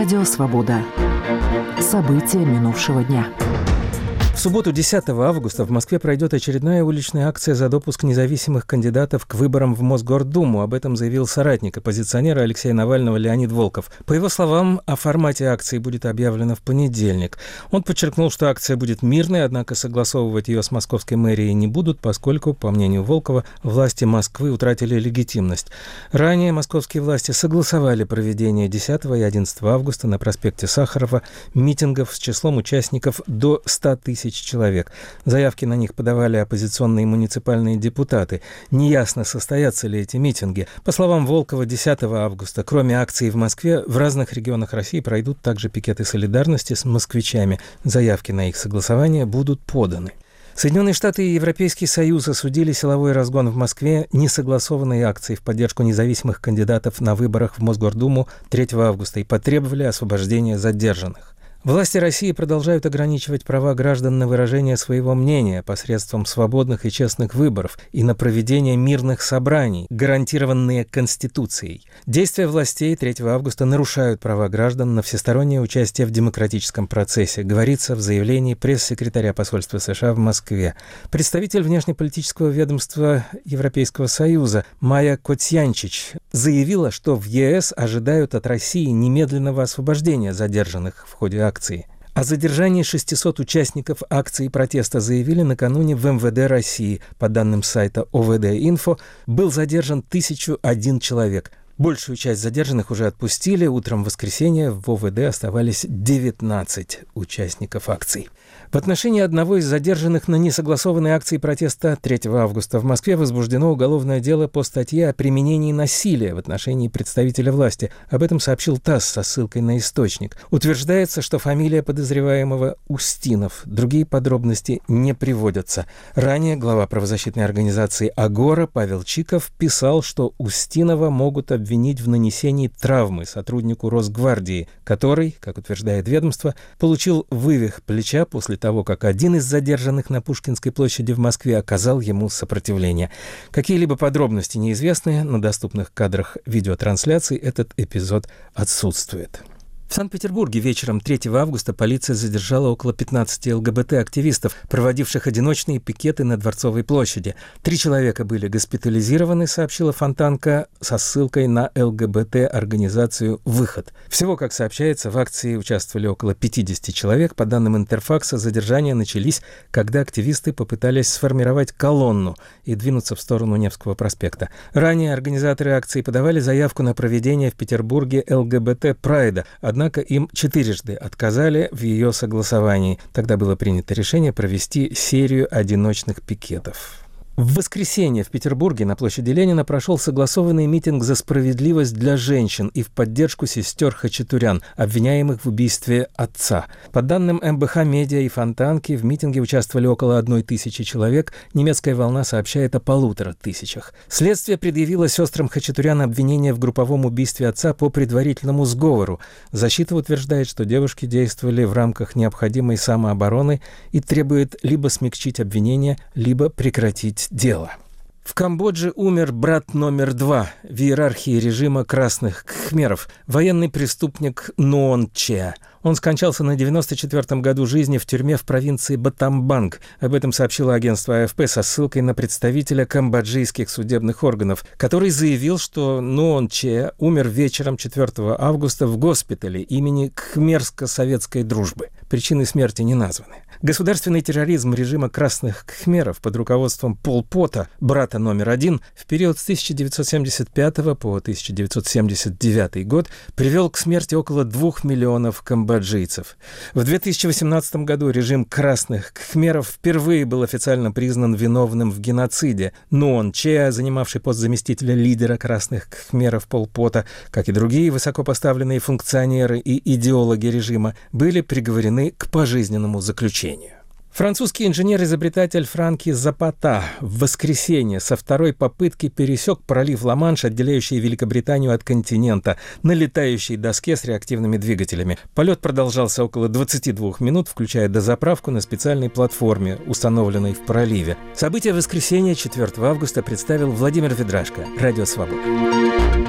Радио «Свобода». События минувшего дня. В субботу, 10 августа, в Москве пройдет очередная уличная акция за допуск независимых кандидатов к выборам в Мосгордуму. Об этом заявил соратник оппозиционера Алексея Навального Леонид Волков. По его словам, о формате акции будет объявлено в понедельник. Он подчеркнул, что акция будет мирной, однако согласовывать ее с московской мэрией не будут, поскольку, по мнению Волкова, власти Москвы утратили легитимность. Ранее московские власти согласовали проведение 10 и 11 августа на проспекте Сахарова митингов с числом участников до 100 тысяч человек. Заявки на них подавали оппозиционные муниципальные депутаты. Неясно, состоятся ли эти митинги. По словам Волкова, 10 августа, кроме акции в Москве, в разных регионах России пройдут также пикеты солидарности с москвичами. Заявки на их согласование будут поданы. Соединенные Штаты и Европейский Союз осудили силовой разгон в Москве несогласованной акции в поддержку независимых кандидатов на выборах в Мосгордуму 3 августа и потребовали освобождения задержанных. Власти России продолжают ограничивать права граждан на выражение своего мнения посредством свободных и честных выборов и на проведение мирных собраний, гарантированные Конституцией. Действия властей 3 августа нарушают права граждан на всестороннее участие в демократическом процессе, говорится в заявлении пресс-секретаря посольства США в Москве. Представитель внешнеполитического ведомства Европейского Союза Майя Коцьянчич заявила, что в ЕС ожидают от России немедленного освобождения задержанных в ходе акции. О задержании 600 участников акции протеста заявили накануне в МВД России. По данным сайта ОВД-Инфо, был задержан 1001 человек. Большую часть задержанных уже отпустили. Утром в воскресенье в ОВД оставались 19 участников акций. В отношении одного из задержанных на несогласованной акции протеста 3 августа в Москве возбуждено уголовное дело по статье о применении насилия в отношении представителя власти. Об этом сообщил ТАСС со ссылкой на источник. Утверждается, что фамилия подозреваемого Устинов. Другие подробности не приводятся. Ранее глава правозащитной организации «Агора» Павел Чиков писал, что Устинова могут обвинить в нанесении травмы сотруднику Росгвардии, который, как утверждает ведомство, получил вывих плеча после того, как один из задержанных на Пушкинской площади в Москве оказал ему сопротивление. Какие-либо подробности неизвестны, на доступных кадрах видеотрансляции этот эпизод отсутствует. В Санкт-Петербурге вечером 3 августа полиция задержала около 15 ЛГБТ-активистов, проводивших одиночные пикеты на Дворцовой площади. 3 человека были госпитализированы, сообщила Фонтанка со ссылкой на ЛГБТ-организацию «Выход». Всего, как сообщается, в акции участвовали около 50 человек. По данным Интерфакса, задержания начались, когда активисты попытались сформировать колонну и двинуться в сторону Невского проспекта. Ранее организаторы акции подавали заявку на проведение в Петербурге ЛГБТ-прайда, однако им 4 отказали в ее согласовании. Тогда было принято решение провести серию одиночных пикетов. В воскресенье в Петербурге на площади Ленина прошел согласованный митинг за справедливость для женщин и в поддержку сестер Хачатурян, обвиняемых в убийстве отца. По данным МБХ Медиа и Фонтанки, в митинге участвовали около 1000 человек. Немецкая волна сообщает о 1500. Следствие предъявило сестрам Хачатурян обвинение в групповом убийстве отца по предварительному сговору. Защита утверждает, что девушки действовали в рамках необходимой самообороны и требует либо смягчить обвинение, либо прекратить дело. В Камбодже умер брат номер 2 в иерархии режима красных кхмеров, военный преступник Ноон Чеа. Он скончался на 94-м году жизни в тюрьме в провинции Батамбанг. Об этом сообщило агентство АФП со ссылкой на представителя камбоджийских судебных органов, который заявил, что Ноон Чеа умер вечером 4 августа в госпитале имени Кхмерско-советской дружбы. Причины смерти не названы. Государственный терроризм режима красных кхмеров под руководством Пол Пота, брата номер 1, в период с 1975 по 1979 год привел к смерти около 2 миллионов камбоджийцев. В 2018 году режим красных кхмеров впервые был официально признан виновным в геноциде. Ноон Чеа, занимавший пост заместителя лидера красных кхмеров Пол Пота, как и другие высокопоставленные функционеры и идеологи режима, были приговорены к пожизненному заключению. Французский инженер-изобретатель Франки Запата в воскресенье со второй попытки пересек пролив Ла-Манш, отделяющий Великобританию от континента, на летающей доске с реактивными двигателями. Полет продолжался около 22 минут, включая дозаправку на специальной платформе, установленной в проливе. События воскресенья 4 августа представил Владимир Ведрашко. Радио «Свобода».